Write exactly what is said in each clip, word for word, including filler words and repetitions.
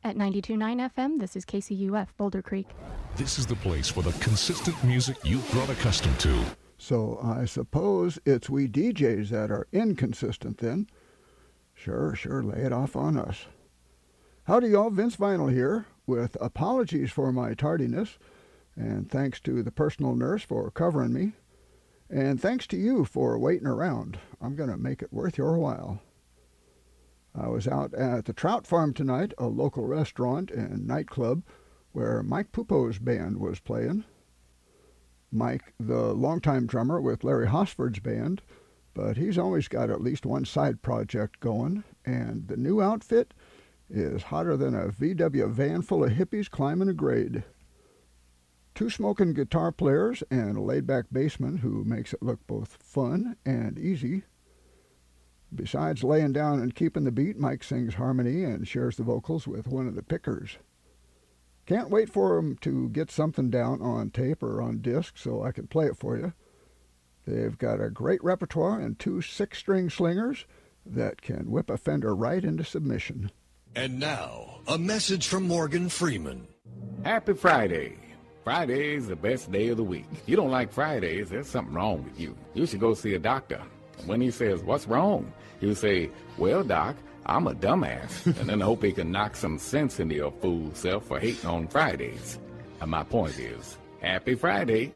At ninety-two point nine F M, this is K C U F, Boulder Creek. This is the place for the consistent music you've grown accustomed to. So I suppose it's we D Js that are inconsistent then. Sure, sure, lay it off on us. Howdy y'all, Vince Vinyl here, with apologies for my tardiness, and thanks to the personal nurse for covering me, and thanks to you for waiting around. I'm going to make it worth your while. I was out at the Trout Farm tonight, a local restaurant and nightclub where Mike Pupo's band was playing. Mike, the longtime drummer with Larry Hosford's band, but he's always got at least one side project going, and the new outfit is hotter than a V W van full of hippies climbing a grade. Two smoking guitar players and a laid-back bassman who makes it look both fun and easy. Besides laying down and keeping the beat, Mike sings harmony and shares the vocals with one of the pickers. Can't wait for him to get something down on tape or on disc so I can play it for you. They've got a great repertoire and two six-string slingers that can whip a Fender right into submission. And now, a message from Morgan Freeman. Happy Friday. Friday's the best day of the week. If you don't like Fridays, there's something wrong with you. You should go see a doctor. When he says, what's wrong? You say, well, doc, I'm a dumbass. And then hope he can knock some sense into your fool self for hating on Fridays. And my point is, happy Friday.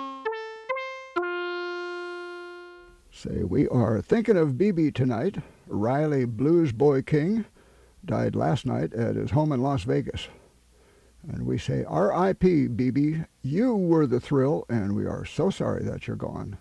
Say, we are thinking of B B tonight. Riley Blues Boy King died last night at his home in Las Vegas. And we say, R I P, B B, you were the thrill, and we are so sorry that you're gone.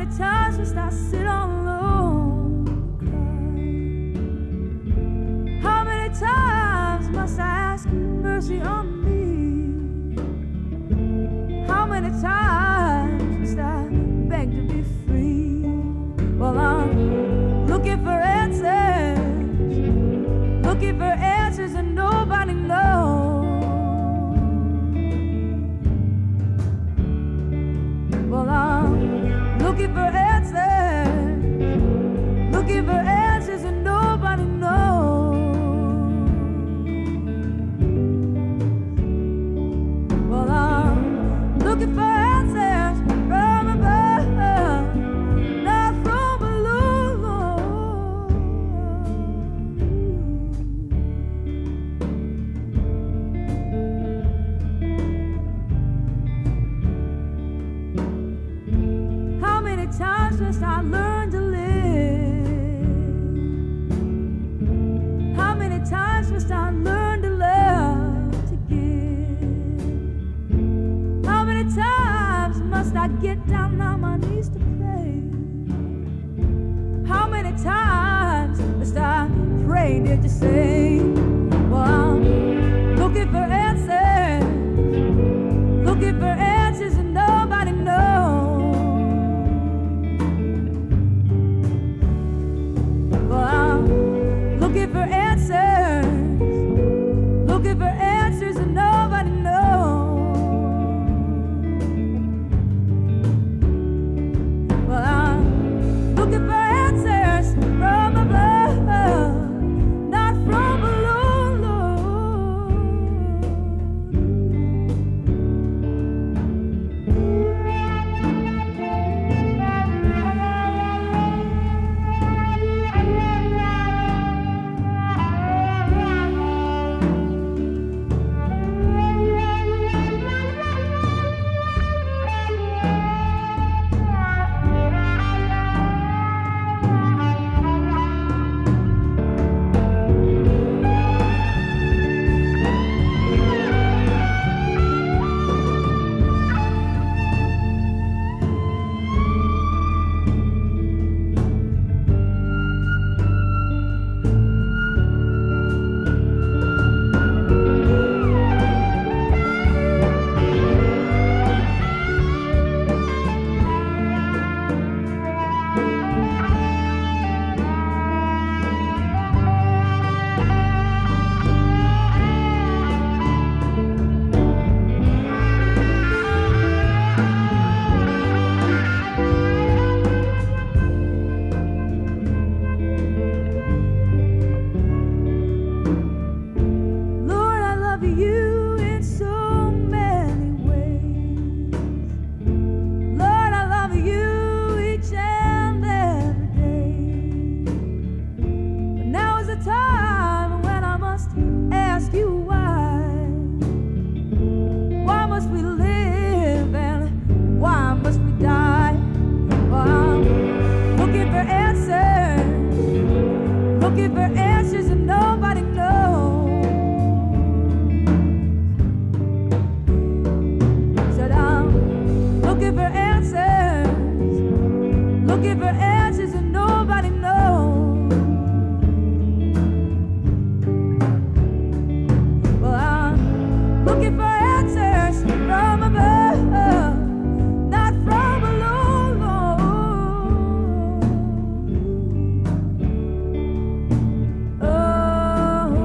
times must I sit alone and cry? How many times must I ask mercy on me? How many times must I beg to be free? Well, I'm looking for answers, looking for answers, and nobody knows. Well, I'm looking for answers, looking for answers, and nobody knows. Well, I'm looking for answers from above, not from below. How many times must I learn to live? How many times must I learn to love, to give? How many times must I get down on my knees to pray? How many times must I pray, did you say? Well, I'm looking for answers, looking for answers, and nobody knows. Well, I'm looking for answers, looking for answers, and nobody knows. Well, I'm looking for answers from above, not from below, Lord. Lord, I love you in so many ways. Lord, I love you each and every day. But now is the time when I must ask you why. Why must we live and why must we die? Well, I'm looking for answers, looking for answers, and nobody knows. Said I'm looking for answers, looking for answers, and nobody knows. Well, I'm looking for answers from above, not from below, Lord. Oh,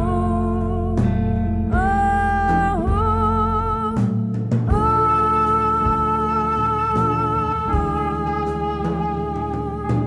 oh, oh, oh.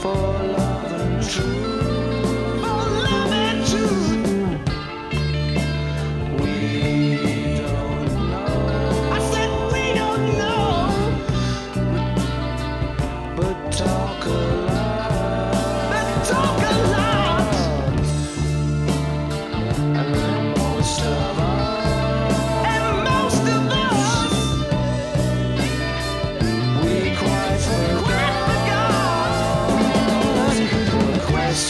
love and truth. For love and truth. We don't know. I said we don't know. But, but talk a lot. But talk a lot. And most of us. And most of us. We quite forgot. Quite forgot.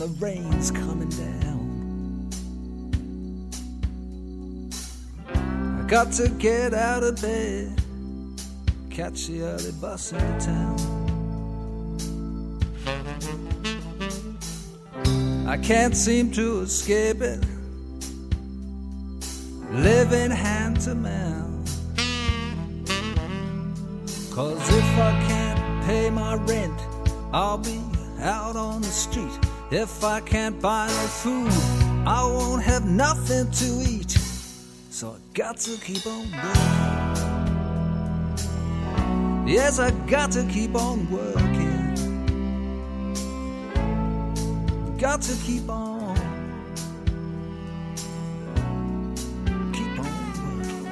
the rain's coming down. I got to get out of bed, catch the early bus into town. I can't seem to escape it, living hand to mouth. 'Cause if I can't pay my rent, I'll be out on the street. If I can't buy no food, I won't have nothing to eat. So I got to keep on working. Yes, I got to keep on working. Got to keep on. Keep on working.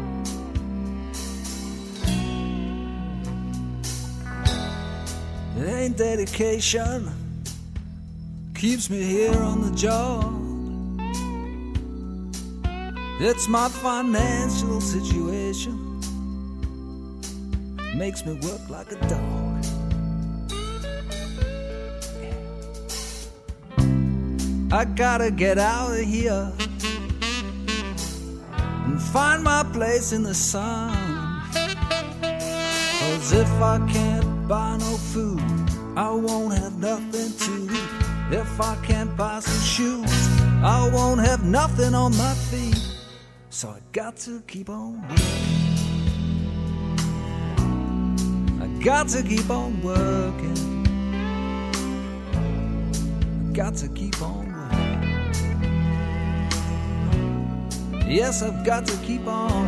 It ain't dedication keeps me here on the job. It's my financial situation makes me work like a dog. I gotta get out of here and find my place in the sun. 'Cause if I can't buy no food, I won't have nothing to eat. If I can't buy some shoes, I won't have nothing on my feet. So I got to keep on working. I got to keep on working. I got to keep on working. Yes, I've got to keep on.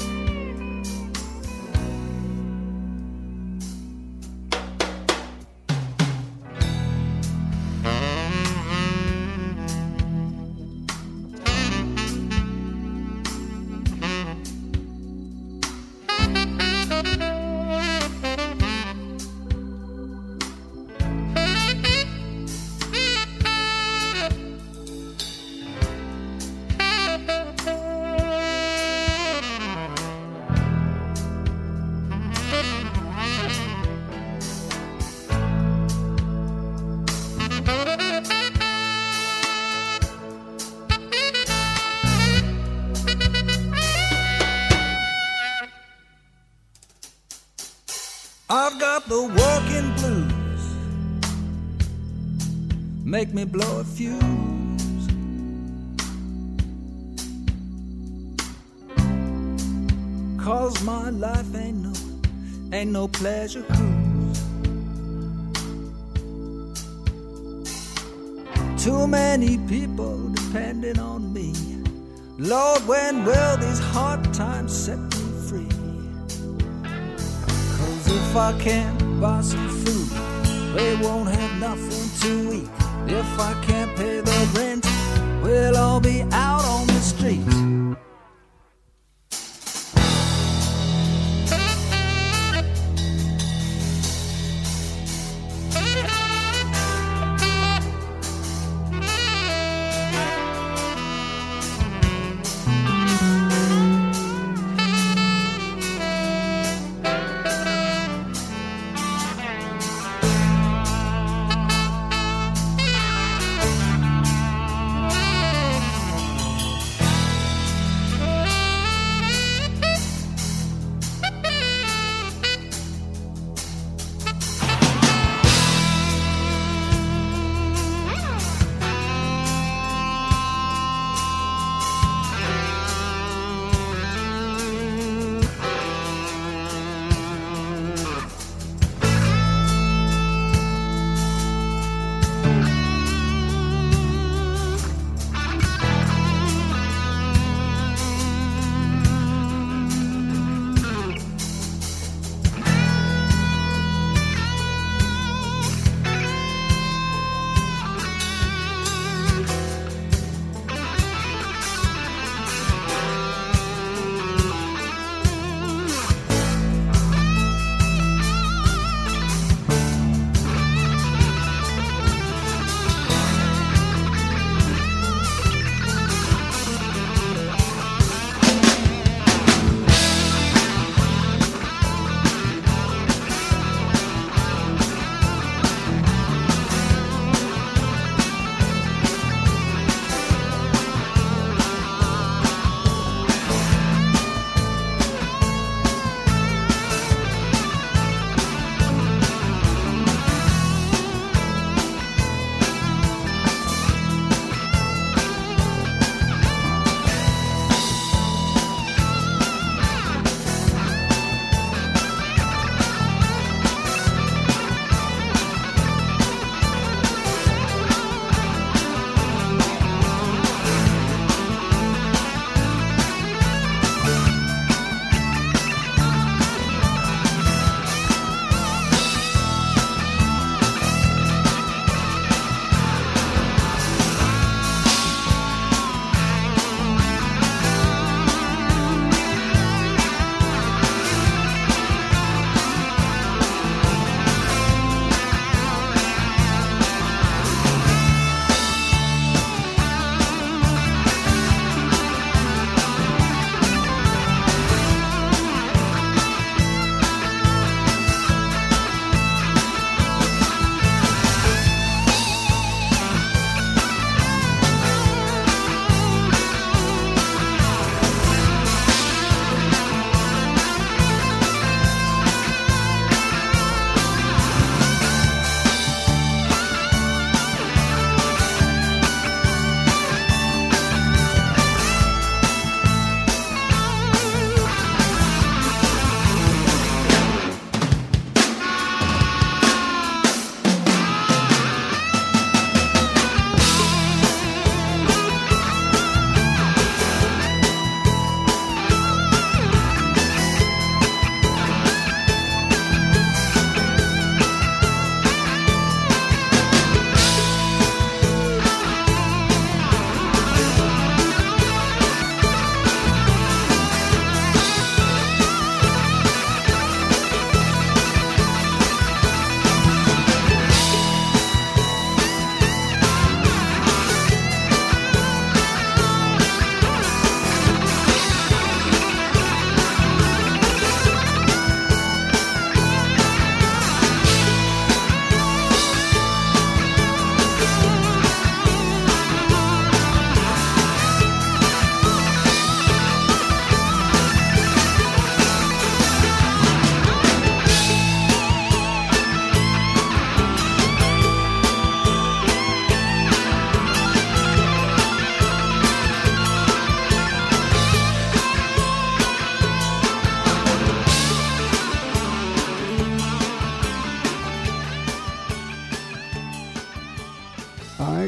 I've got the working blues, make me blow a fuse. 'Cause my life ain't no, ain't no pleasure cruise. Too many people depending on me. Lord, when will these hard times set me free? If I can't buy some food, we won't have nothing to eat. If I can't pay the rent, we'll all be out on the street.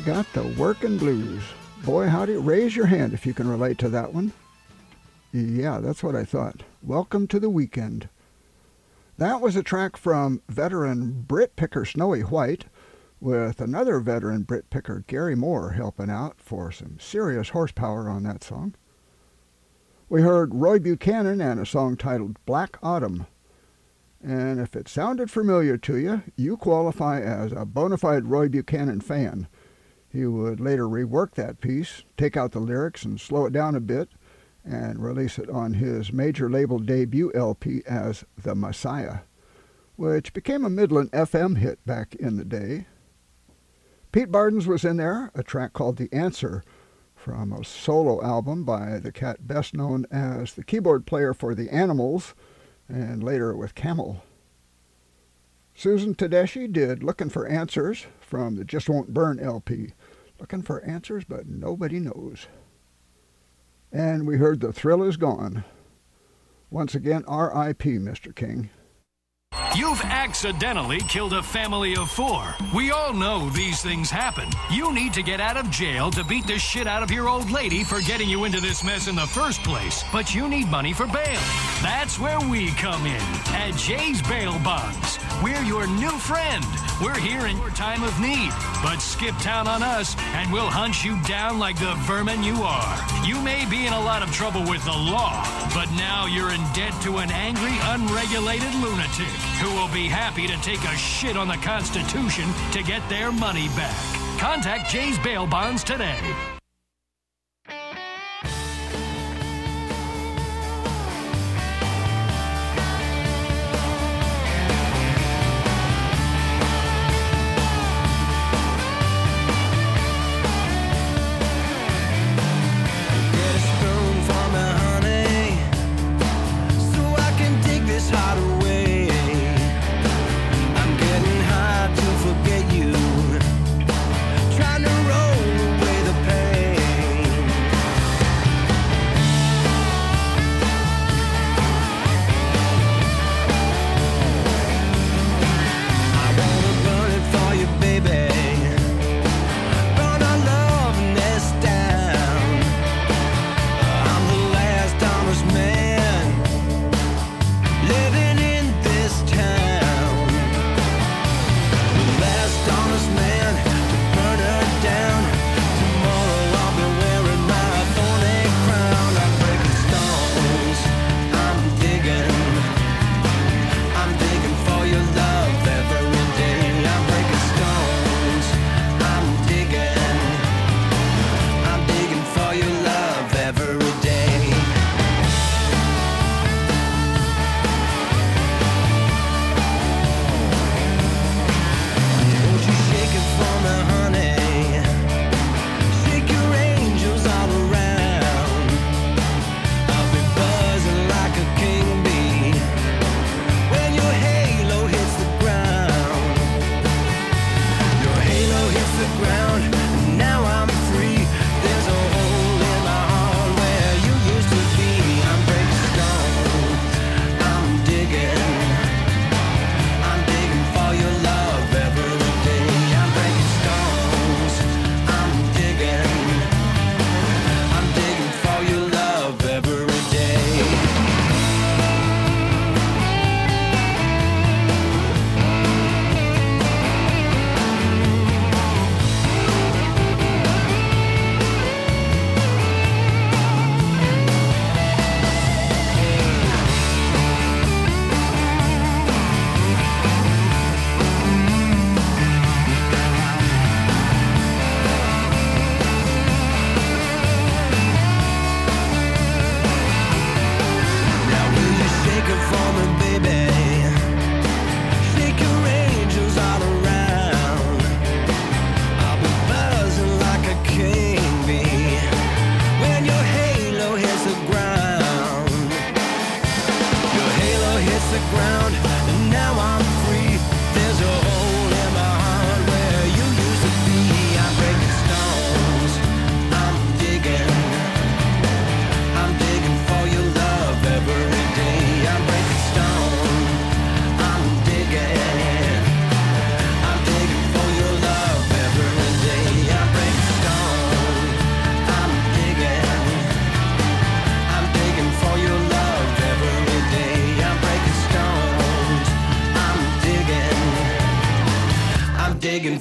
got the workin' blues. Boy, howdy, raise your hand if you can relate to that one. Yeah, that's what I thought. Welcome to the weekend. That was a track from veteran Brit picker Snowy White, with another veteran Brit picker Gary Moore helping out for some serious horsepower on that song. We heard Roy Buchanan and a song titled Black Autumn. And if it sounded familiar to you, you qualify as a bona fide Roy Buchanan fan. He would later rework that piece, take out the lyrics and slow it down a bit, and release it on his major label debut L P as The Messiah, which became a Midland F M hit back in the day. Pete Bardens was in there, a track called The Answer, from a solo album by the cat best known as the keyboard player for The Animals, and later with Camel. Susan Tedeschi did Looking for Answers from the Just Won't Burn L P. Looking for answers, but nobody knows. And we heard The Thrill Is Gone. Once again, R I P Mister King. You've accidentally killed a family of four. We all know these things happen. You need to get out of jail to beat the shit out of your old lady for getting you into this mess in the first place. But you need money for bail. That's where we come in at Jay's Bail Bonds. We're your new friend. We're here in your time of need. But skip town on us and we'll hunt you down like the vermin you are. You may be in a lot of trouble with the law, but now you're in debt to an angry, unregulated lunatic who will be happy to take a shit on the Constitution to get their money back. Contact Jay's Bail Bonds today. Trying to roll away the pain.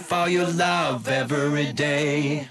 for your love every day.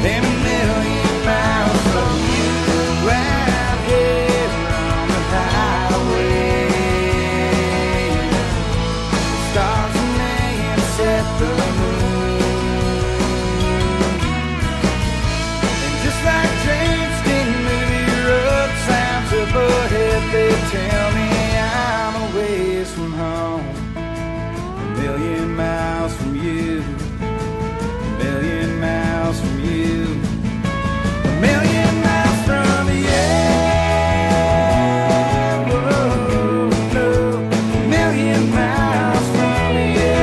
than a million miles from you. Out here on the highway, the stars remain set the moon. And just like trains didn't move your road signs up ahead, they tell me I'm a ways from home, a million miles from you, a million miles from you, a million miles from you. Whoa, no, a million miles from you.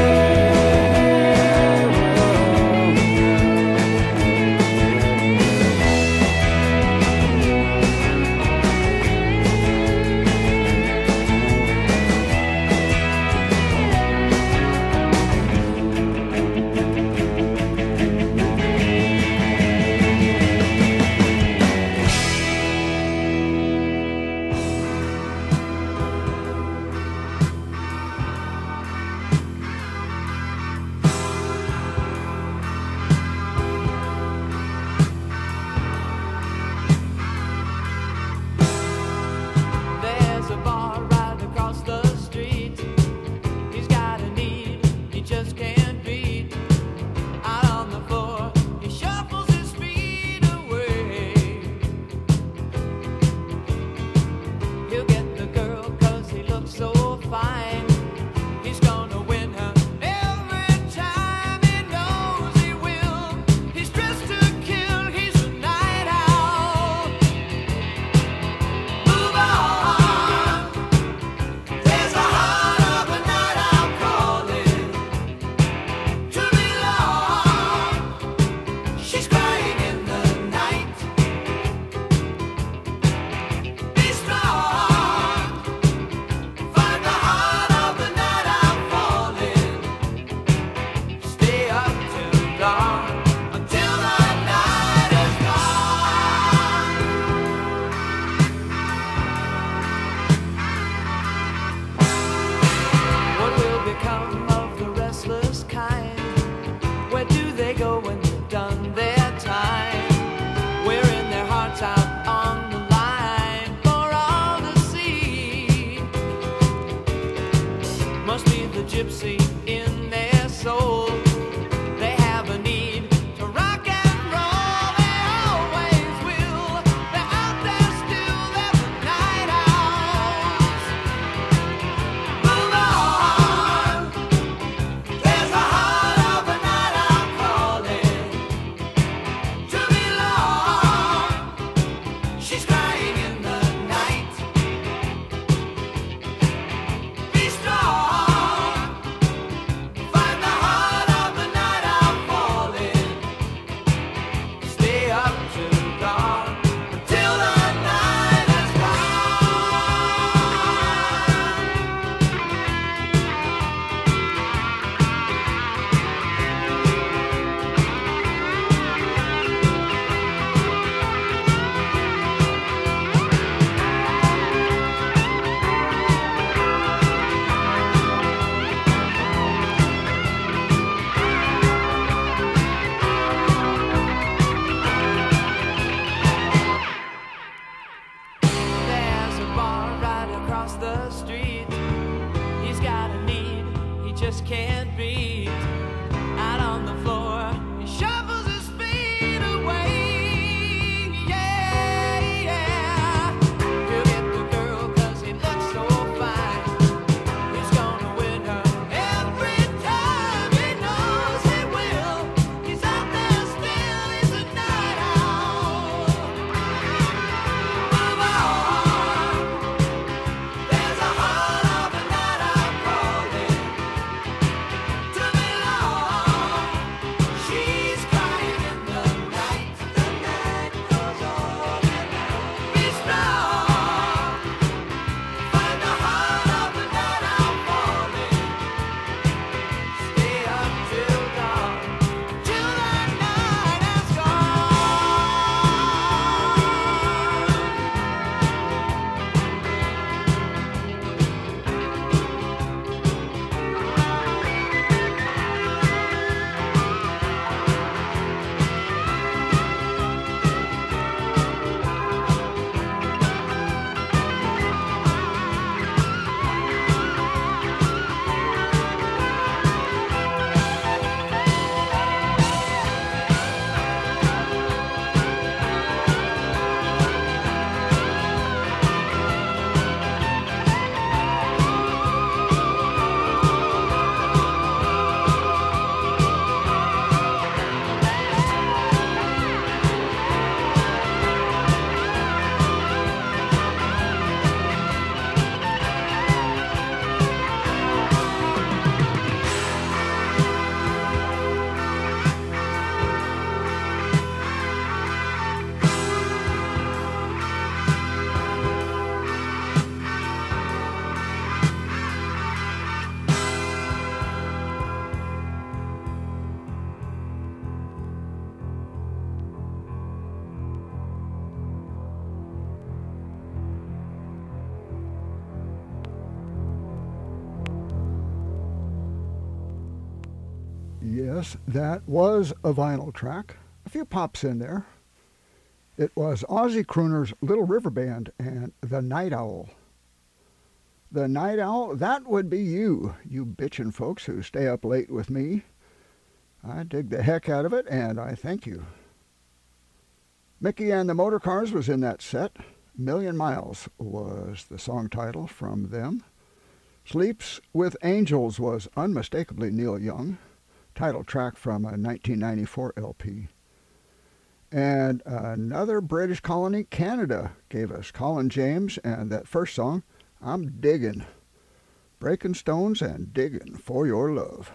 There's a bar right across the street. He's got a need he just can't beat. Out on the floor, he shuffles his feet away. He'll get the girl 'cause he looks so fine. He's gonna win her every time, he knows he will. He's dressed to kill, he's a night owl. Move on. There's a heart of a night owl calling to belong. She's crying in the night. Be strong. Find the heart of the night owl falling. Stay up till dawn, until the night is gone. What will become of the restless kind? Where do they go when they've done their time? Wearing their hearts out on the line for all to see. Must be the gypsy in their soul. They have a need to rock and roll. They always will. They're out there still. They're the night owls. Move on. There's a heart of a night owl calling to belong. She's crying in the night. Be strong. Yes, that was a vinyl track. A few pops in there. It was Aussie crooners Little River Band and The Night Owl. The Night Owl, that would be you, you bitchin' folks who stay up late with me. I dig the heck out of it, and I thank you. Mickey and the Motorcars was in that set. Million Miles was the song title from them. Sleeps with Angels was unmistakably Neil Young, title track from a nineteen ninety-four L P. And another British colony, Canada, gave us Colin James and that first song, I'm Diggin'. Breaking stones and digging for your love.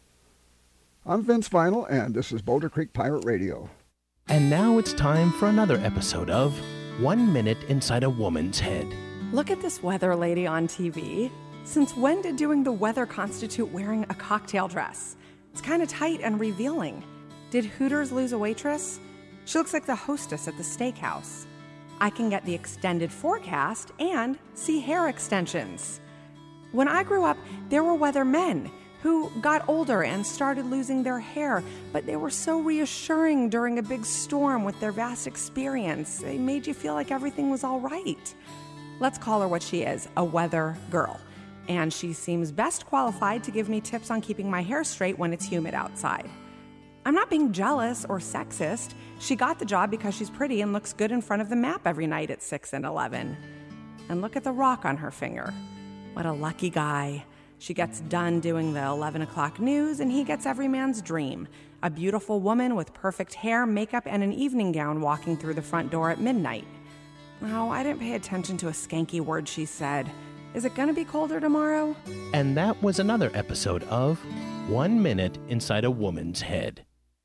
I'm Vince Vinyl, and this is Boulder Creek Pirate Radio. And now it's time for another episode of One Minute Inside a Woman's Head. Look at this weather lady on T V. Since when did doing the weather constitute wearing a cocktail dress? It's kind of tight and revealing. Did Hooters lose a waitress? She looks like the hostess at the steakhouse. I can get the extended forecast and see hair extensions. When I grew up, there were weathermen who got older and started losing their hair, but they were so reassuring during a big storm with their vast experience. They made you feel like everything was all right. Let's call her what she is, a weather girl. And she seems best qualified to give me tips on keeping my hair straight when it's humid outside. I'm not being jealous or sexist. She got the job because she's pretty and looks good in front of the map every night at six and eleven. And look at the rock on her finger. What a lucky guy. She gets done doing the eleven o'clock news, and he gets every man's dream. A beautiful woman with perfect hair, makeup, and an evening gown walking through the front door at midnight. Oh, I didn't pay attention to a skanky word she said. Is it going to be colder tomorrow? And that was another episode of One Minute Inside a Woman's Head.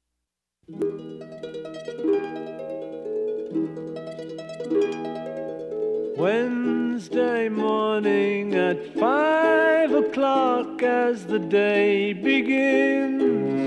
Wednesday morning at five o'clock as the day begins,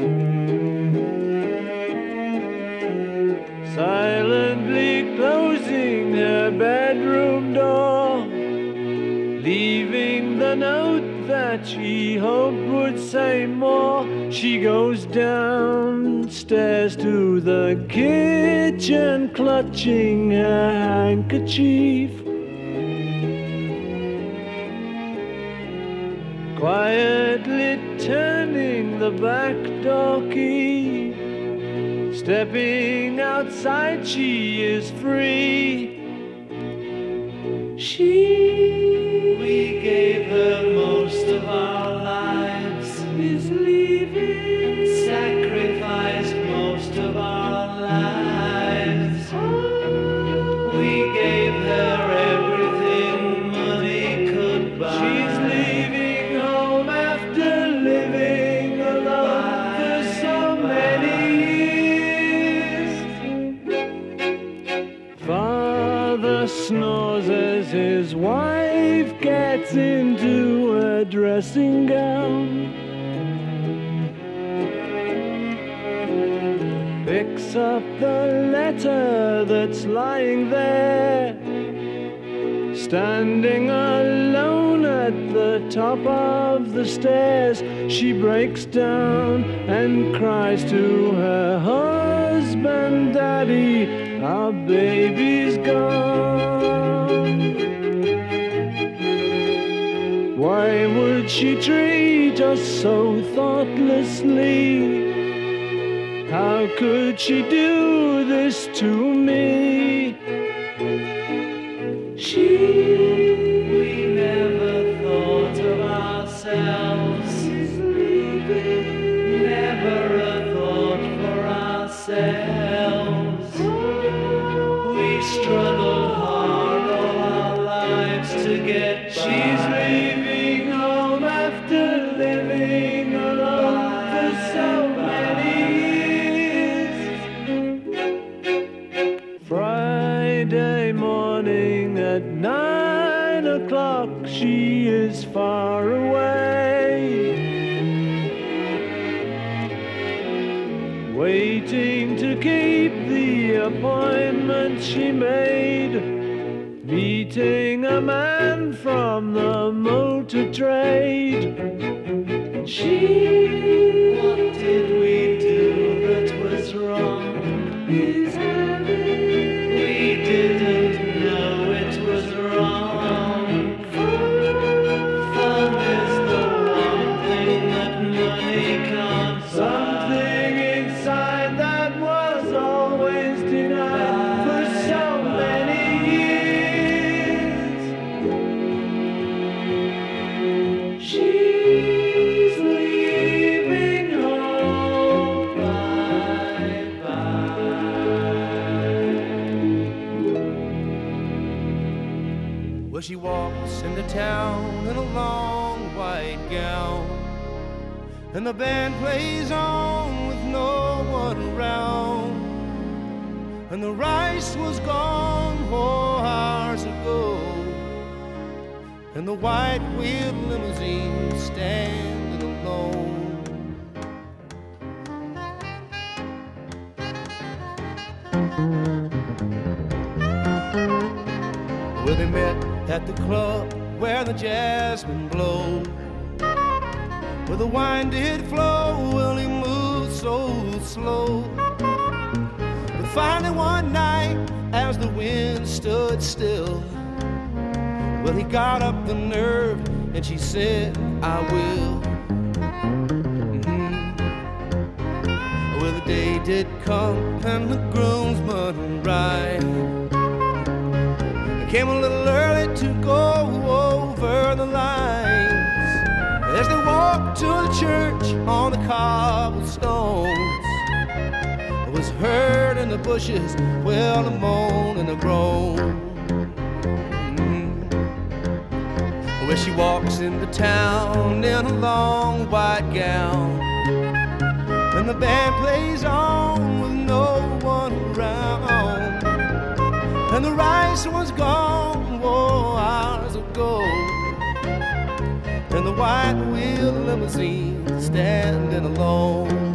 silently closing her bedroom door, leaving the note that she hoped would say more. She goes downstairs to the kitchen, clutching her handkerchief, quietly turning the back door key. Stepping outside, she is free. She, we gave her most of our lives, is leaving, sacrificed most of our lives. We gave her everything money could buy. She's leaving home after living alone for so many years. Father snores as his wife gets into a dressing gown, picks up the letter that's lying there, standing alone at the top of the stairs. She breaks down and cries to her husband, Daddy, our baby's gone. Why would she treat us so thoughtlessly? How could she do this to me? She, we never thought of ourselves, never a thought for ourselves. We struggled hard all our lives to get by. She's leaving home after living alone for so many years. Friday morning at nine o'clock, she is far away, waiting to keep the appointment she made, meeting a man from the motor trade. She, what did we he's heavy. We didn't know it was wrong. Fun is the one thing that money can't buy. Something inside that was always denied for so many years. She's leaving home, bye-bye. Well, she walks into town in a long white gown, and the band plays on with no one around, and the rice was gone four hours ago, and the white-wheeled limousine standing alone. Well, they met at the club where the jasmine blows, where the wine did flow. Well, he moved so slow, but finally one night as the wind stood still, well, he got up the nerve and she said, I will. Mm-hmm. Well, the day did come and the groomsman arrived. Came a little early to go over the lines. As they walked to the church on the cobblestones, it was heard in the bushes, well, a moan and a groan. Mm. Where she walks into town in a long white gown, and the band plays on with no one around, and the rice was gone four hours ago, and the white-wheeled limousine standing alone.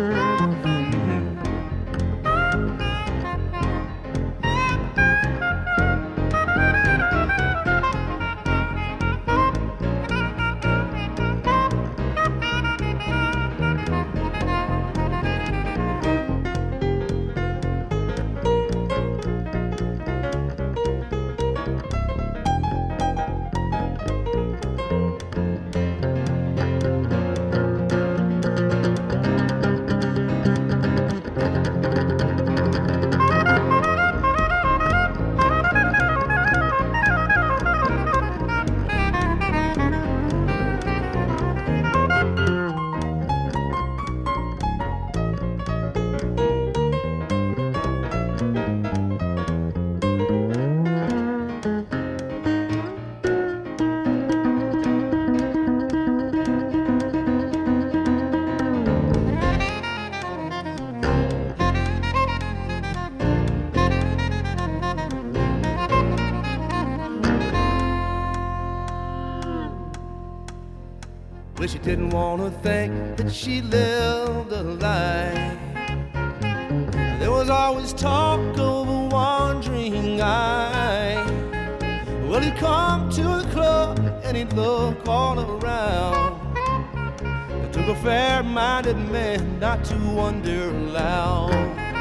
Well, she didn't want to think that she lived a lie. There was always talk of a wandering eye. Well, he'd come to the club and he'd look all around. It took a fair-minded man not to wonder aloud.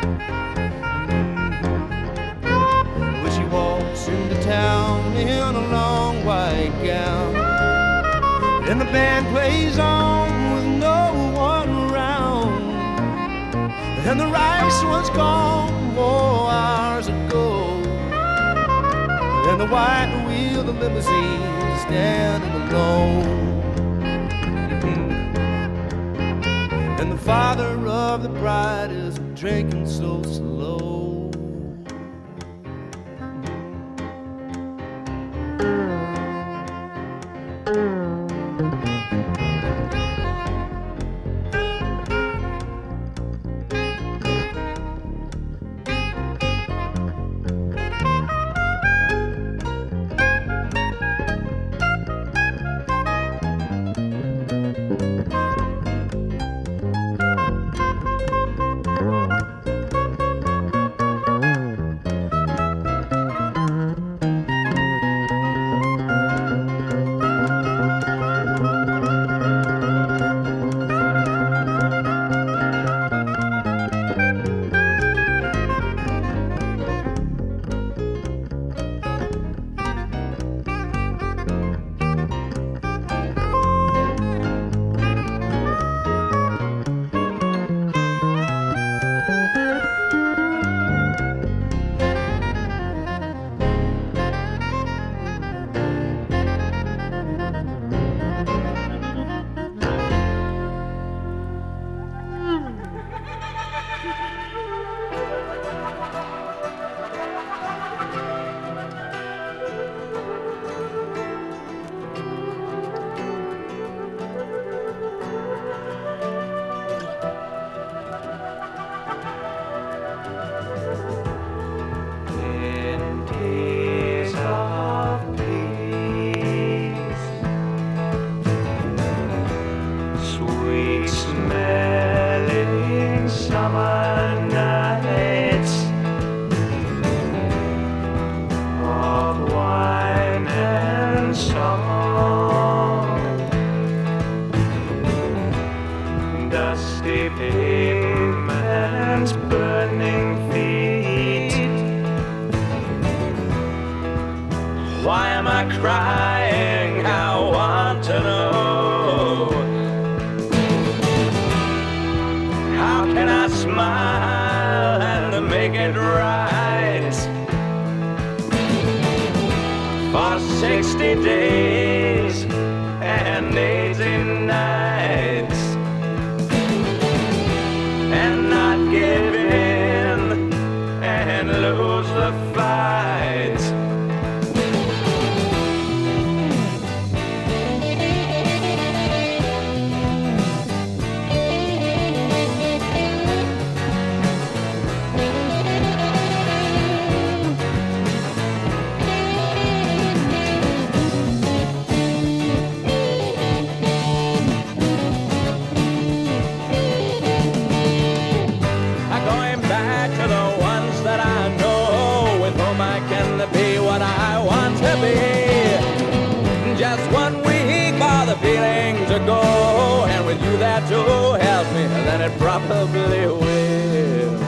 Mm-hmm. Well, she walks into town in a long white gown, and the band plays on with no one around, and the rice was gone four hours ago, and the white-wheeled limousine standing alone. Mm-hmm. And the father of the bride is drinking so slow. crying, I want to know, how can I smile and make it right? For sixty days and eighty nights, and not give in and lose the fight. Be what I want to be. Just one week for the feeling to go, and with you there to help me, then it probably will.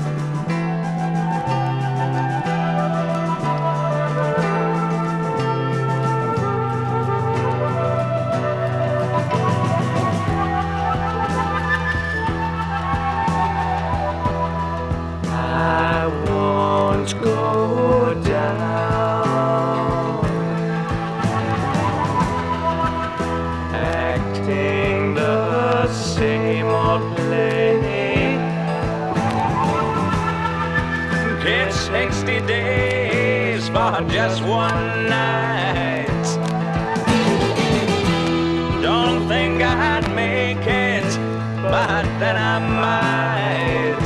I won't go down, acting the same old play. Get sixty days for just one night. Don't think I'd make it, but then I might.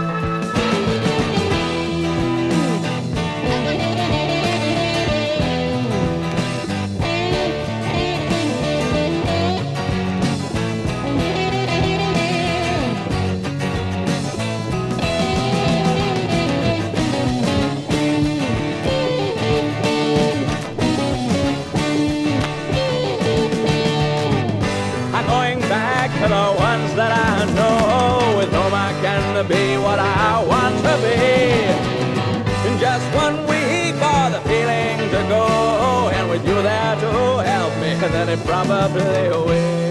To the ones that I know, with whom I can be what I want to be. In just one week for the feeling to go, and with you there to help me, then it probably will.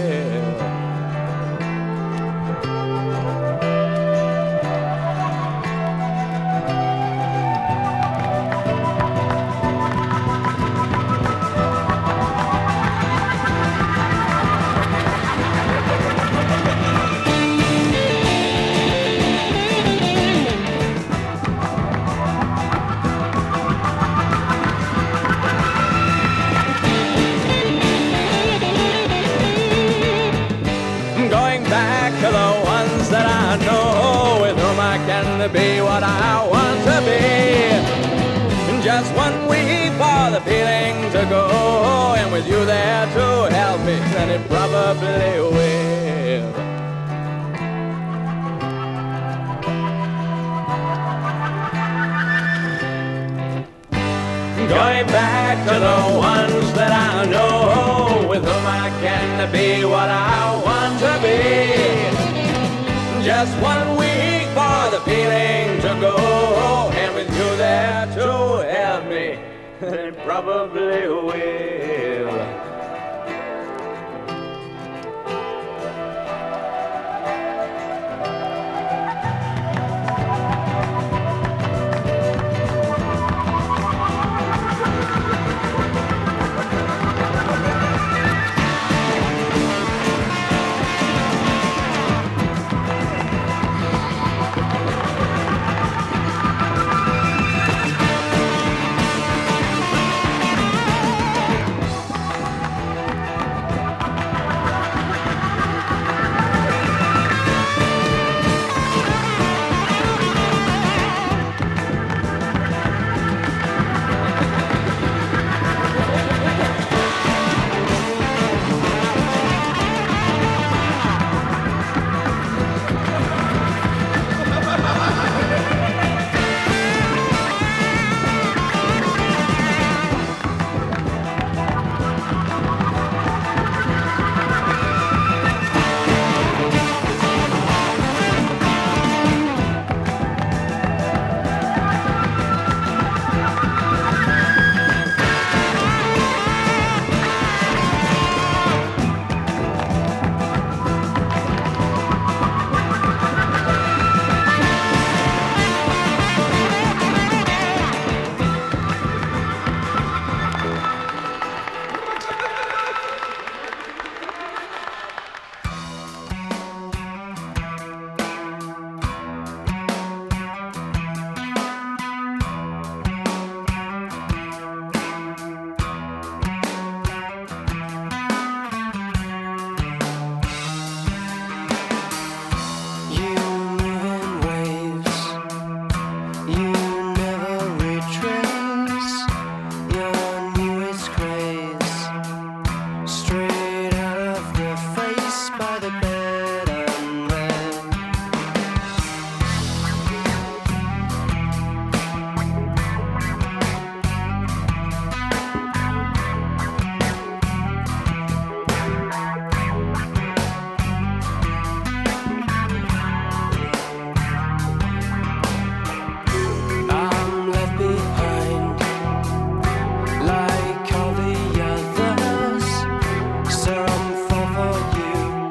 Be what I want to be. Just one week for the feeling to go, and with you there to help me, then it probably will. Going back to the ones that I know, with whom I can be what I want to be. Just one week for the feeling to go, and with you there to help me, it probably will. You never retrace your newest craze. Straight out of the face by the bed and then I'm left behind like all the others. Some fall for you.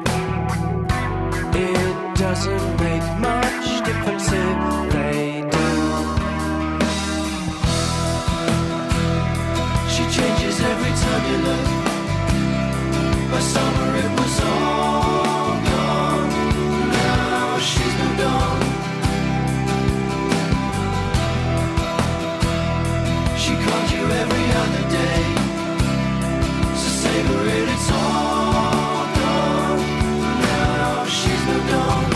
It doesn't make much difference if they do. She changes every time you look. By summer it was all gone. Now she's moved on. She called you every other day. So savor it, it's all gone. Now she's moved on.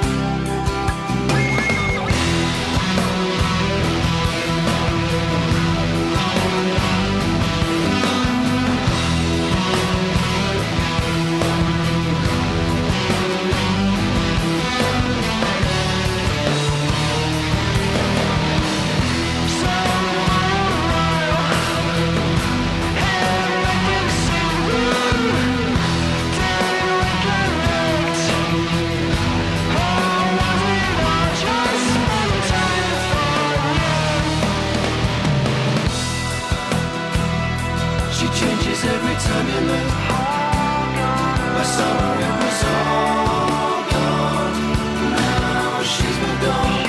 She changes every time you look. By summer it was all gone. Now she's moved on.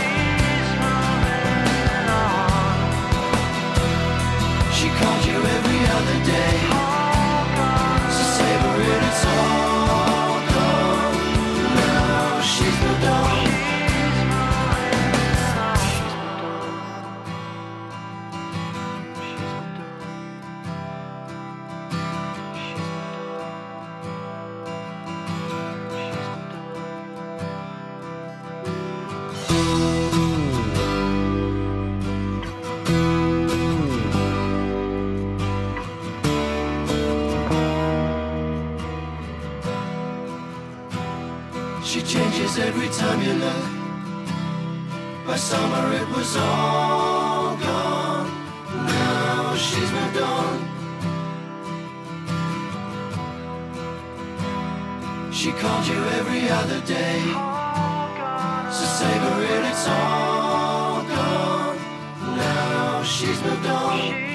She called you every other day. So savor it, it's all gone. Now she's moved on. She changes every time you look. By summer it was all gone. Now she's moved on. She called you every other day. So savor it, it's all gone. Now she's moved on.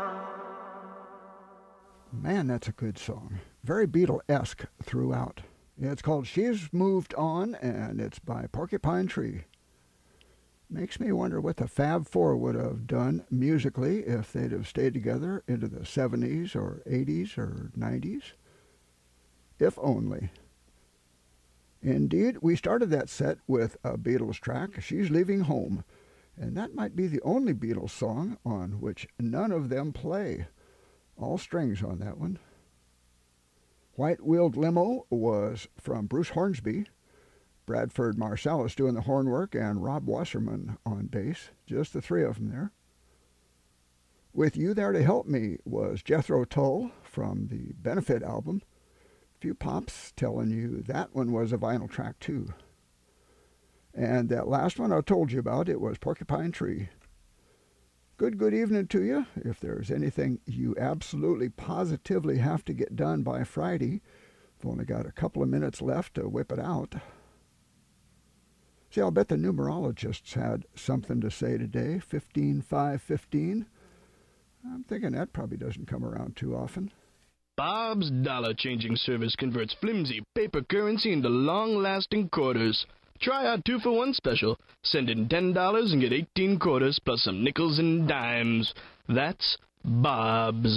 Man, that's a good song. Very Beatle-esque throughout. It's called She's Moved On, and it's by Porcupine Tree. Makes me wonder what the Fab Four would have done musically if they'd have stayed together into the seventies or eighties or nineties. If only. Indeed, we started that set with a Beatles track, She's Leaving Home, and that might be the only Beatles song on which none of them play. All strings on that one. White-Wheeled Limo was from Bruce Hornsby, Bradford Marsalis doing the horn work, and Rob Wasserman on bass, just the three of them there. With You There to Help Me was Jethro Tull from the Benefit album. Few pops telling you that one was a vinyl track too. And that last one I told you about, it was Porcupine Tree. Good, good evening to you. If there's anything you absolutely positively have to get done by Friday, I've only got a couple of minutes left to whip it out. See, I'll bet the numerologists had something to say today, fifteen five fifteen. I'm thinking that probably doesn't come around too often. Bob's Dollar Changing Service converts flimsy paper currency into long-lasting quarters. Try our two-for-one special. Send in ten dollars and get eighteen quarters plus some nickels and dimes. That's Bob's.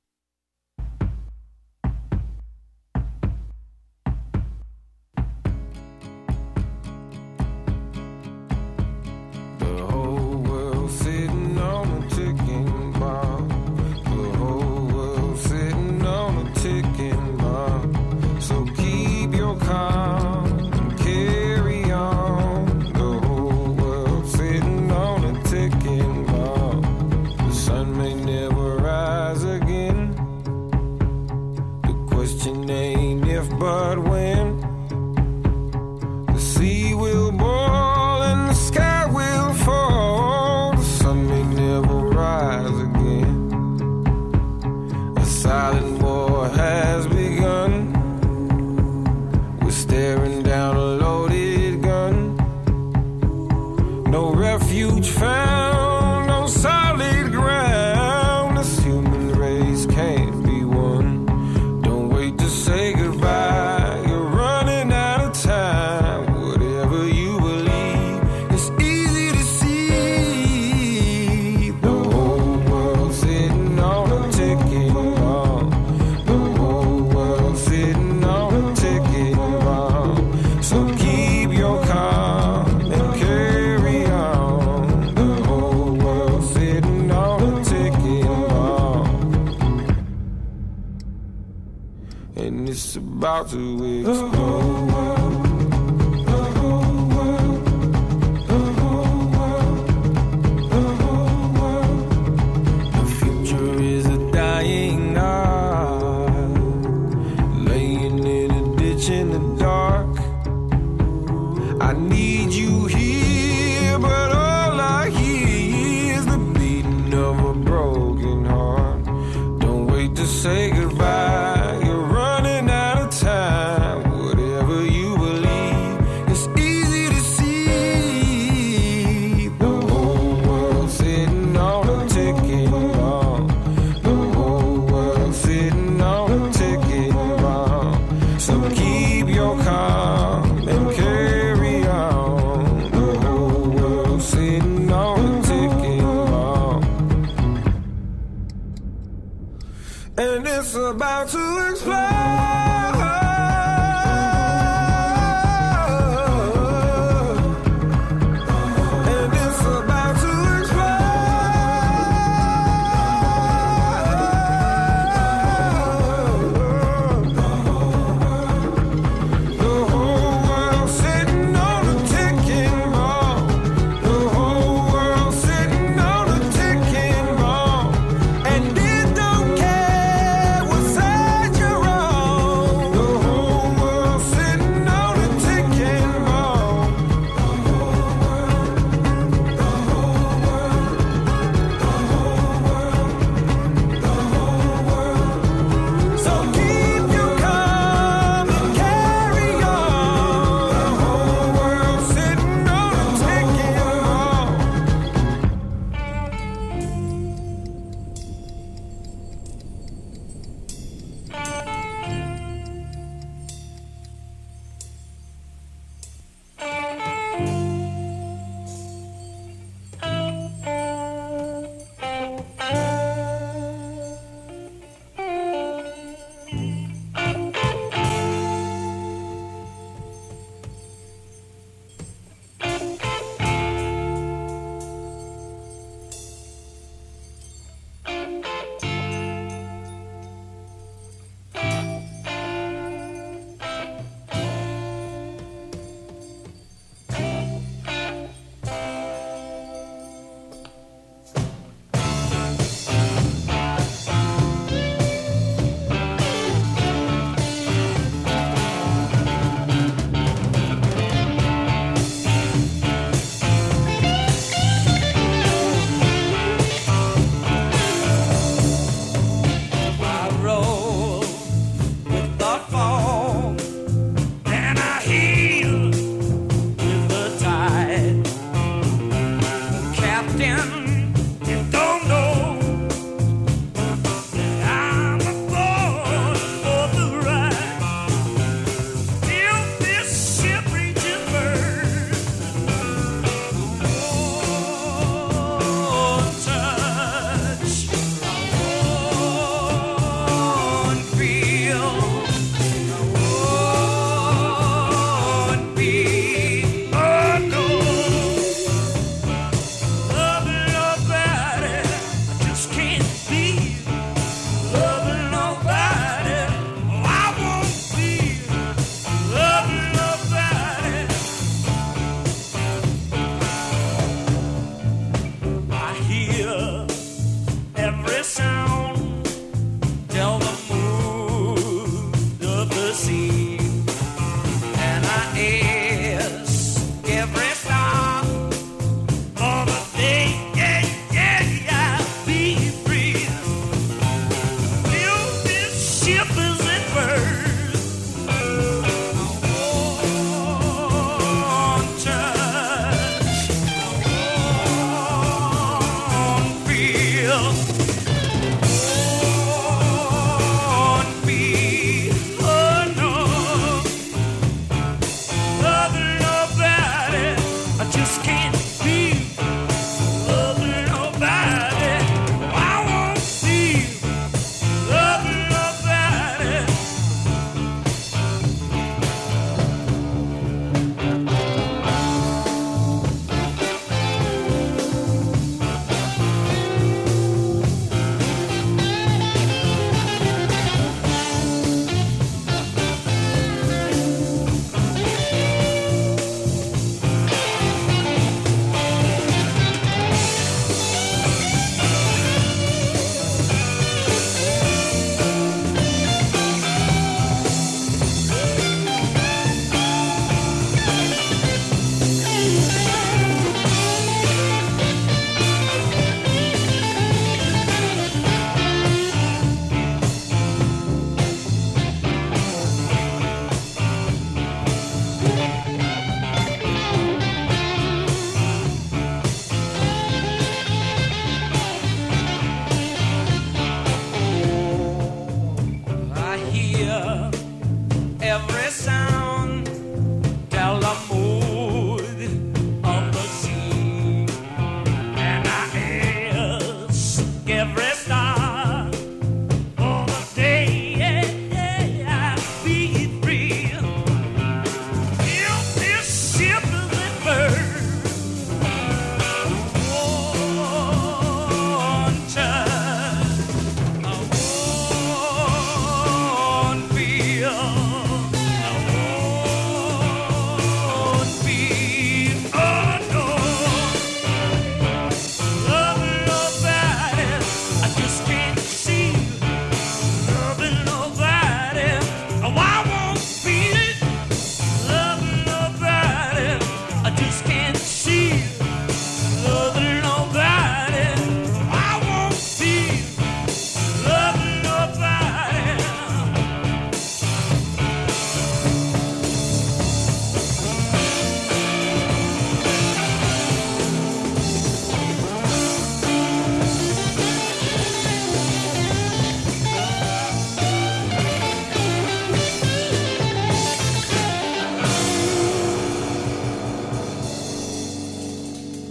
The whole world sitting on a ticking bomb. The whole world sitting on a ticking bomb. So keep your calm. But when the sea will boil and the sky will fall, the sun may never rise again. A silent war has begun. We're staring down a loaded gun. No refuge found, no solid ground. This human race can't be won. Don't wait to say goodbye. It's about to explode. The future is a dying art, laying in a ditch in the dark. I need you here, but all I hear is the beating of a broken heart. Don't wait to say goodbye. So keep your calm and carry on.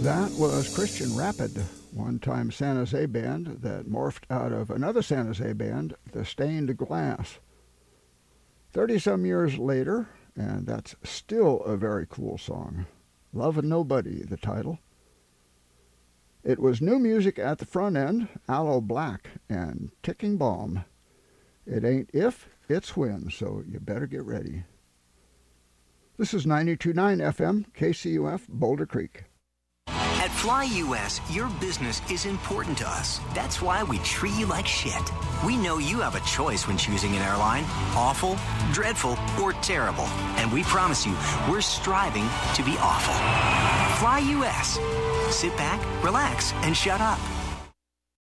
That was Christian Rapid, one-time San Jose band that morphed out of another San Jose band, the Stained Glass. Thirty-some years later, and that's still a very cool song. Lovin' Nobody, the title. It was new music at the front end, Aloe Black and Ticking Bomb. It ain't if, it's when, so you better get ready. This is ninety-two point nine F M, K C U F, Boulder Creek. At Fly U S, your business is important to us. That's why we treat you like shit. We know you have a choice when choosing an airline: awful, dreadful, or terrible. And we promise you, we're striving to be awful. Fly U S. Sit back, relax, and shut up.